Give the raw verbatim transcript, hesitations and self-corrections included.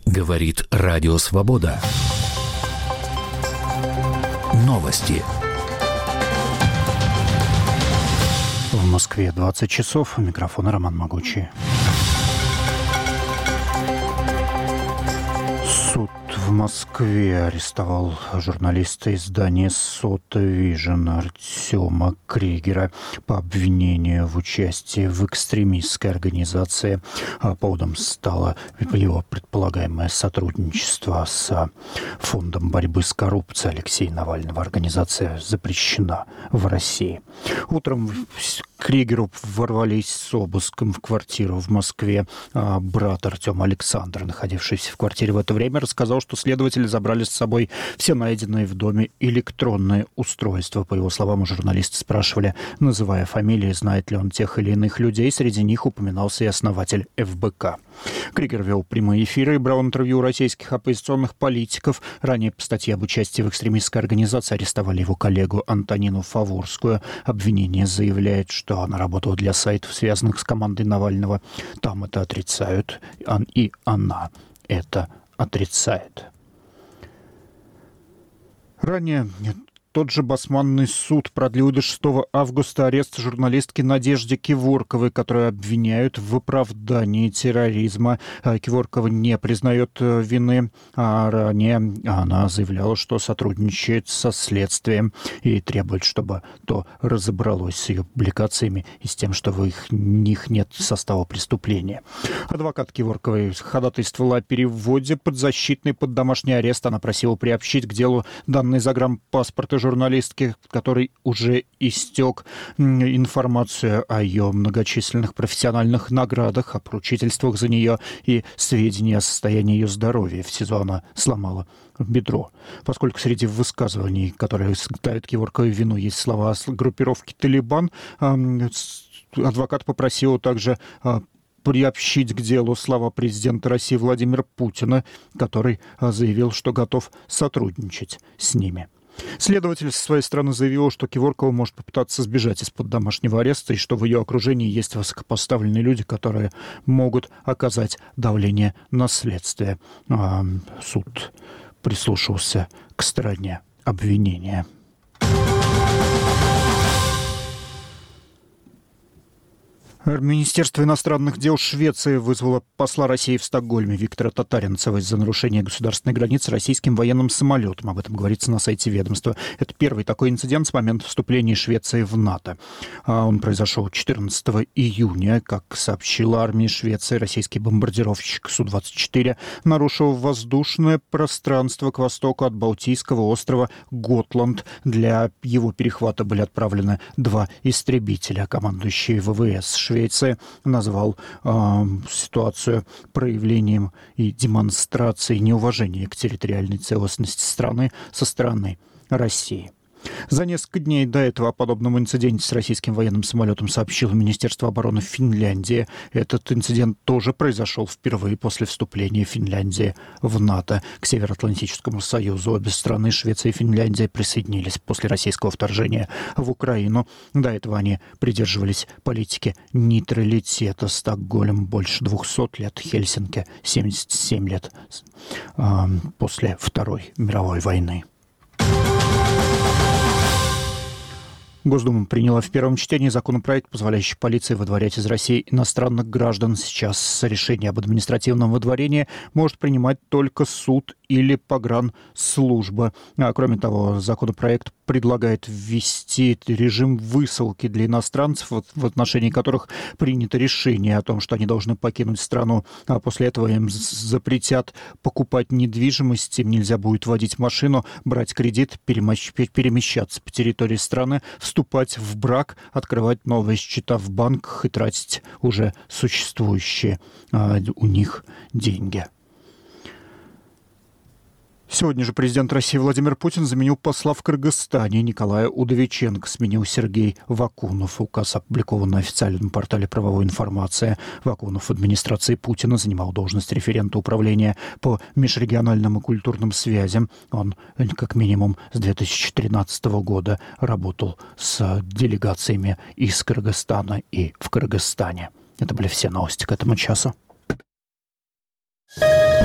Говорит Радио Свобода. Новости. В Москве двадцать часов. У микрофона Роман Могучий. Суд в Москве арестовал журналиста издания «Сотовижн» Артема Кригера по обвинению в участии в экстремистской организации. Поводом стало его предполагаемое сотрудничество с Фондом борьбы с коррупцией Алексея Навального. Организация запрещена в России. Утром к Кригеру ворвались с обыском в квартиру в Москве. Брат Артема Александр, находившийся в квартире в это время, рассказал, что следователи забрали с собой все найденные в доме электронные устройства. По его словам, у журналиста спрашивали, называя фамилии, знает ли он тех или иных людей. Среди них упоминался и основатель эф бэ ка. Кригер вел прямые эфиры и брал интервью у российских оппозиционных политиков. Ранее по статье об участии в экстремистской организации арестовали его коллегу Антонину Фаворскую. Обвинение заявляет, что она работала для сайтов, связанных с командой Навального. Там это отрицают, и она это отрицает. Ранее тот же Басманный суд продлил до шестого августа арест журналистки Надежды Киворковой, которую обвиняют в оправдании терроризма. Киворкова не признает вины, а ранее она заявляла, что сотрудничает со следствием и требует, чтобы то разобралось с ее публикациями и с тем, что в их, них нет состава преступления. Адвокат Киворковой ходатайствовала о переводе подзащитной под домашний арест. Она просила приобщить к делу данный загранпаспорт журналистки, который уже истек, информацию о ее многочисленных профессиональных наградах, о поручительствах за нее и сведения о состоянии ее здоровья. В СИЗО она сломала бедро. Поскольку среди высказываний, которые ставят Киворковой вину, есть слова группировки «Талибан», адвокат попросил также приобщить к делу слова президента России Владимира Путина, который заявил, что готов сотрудничать с ними. Следователь со своей стороны заявил, что Киворкова может попытаться сбежать из-под домашнего ареста и что в ее окружении есть высокопоставленные люди, которые могут оказать давление на следствие. Суд прислушался к стороне обвинения. Министерство иностранных дел Швеции вызвало посла России в Стокгольме Виктора Татаринцева из-за нарушения государственной границы российским военным самолетом. Об этом говорится на сайте ведомства. Это первый такой инцидент с момента вступления Швеции в НАТО. Он произошел четырнадцатого июня. Как сообщила армия Швеции, российский бомбардировщик Су двадцать четыре нарушил воздушное пространство к востоку от Балтийского острова Готланд. Для его перехвата были отправлены два истребителя. Командующий вэ вэ эс Швеции назвал э, ситуацию проявлением и демонстрацией неуважения к территориальной целостности страны со стороны России. За несколько дней до этого о подобном инциденте с российским военным самолетом сообщило Министерство обороны Финляндии. Этот инцидент тоже произошел впервые после вступления Финляндии в НАТО. К Североатлантическому союзу обе страны, Швеция и Финляндия, присоединились после российского вторжения в Украину. До этого они придерживались политики нейтралитета. Стокгольм больше двухсот лет, Хельсинки семьдесят семь лет э, после Второй мировой войны. Госдума приняла в первом чтении законопроект, позволяющий полиции выдворять из России иностранных граждан. Сейчас решение об административном выдворении может принимать только суд или погранслужба. А, кроме того, законопроект предлагает ввести режим высылки для иностранцев, вот, в отношении которых принято решение о том, что они должны покинуть страну, а после этого им запретят покупать недвижимость, им нельзя будет водить машину, брать кредит, перемещаться по территории страны, вступать в брак, открывать новые счета в банках и тратить уже существующие а, у них деньги. Сегодня же президент России Владимир Путин заменил посла в Кыргызстане Николая Удовиченко, сменил Сергей Вакунов. Указ опубликован на официальном портале правовой информации. Вакунов в администрации Путина занимал должность референта управления по межрегиональным и культурным связям. Он, как минимум, с две тысячи тринадцатого года работал с делегациями из Кыргызстана и в Кыргызстане. Это были все новости к этому часу.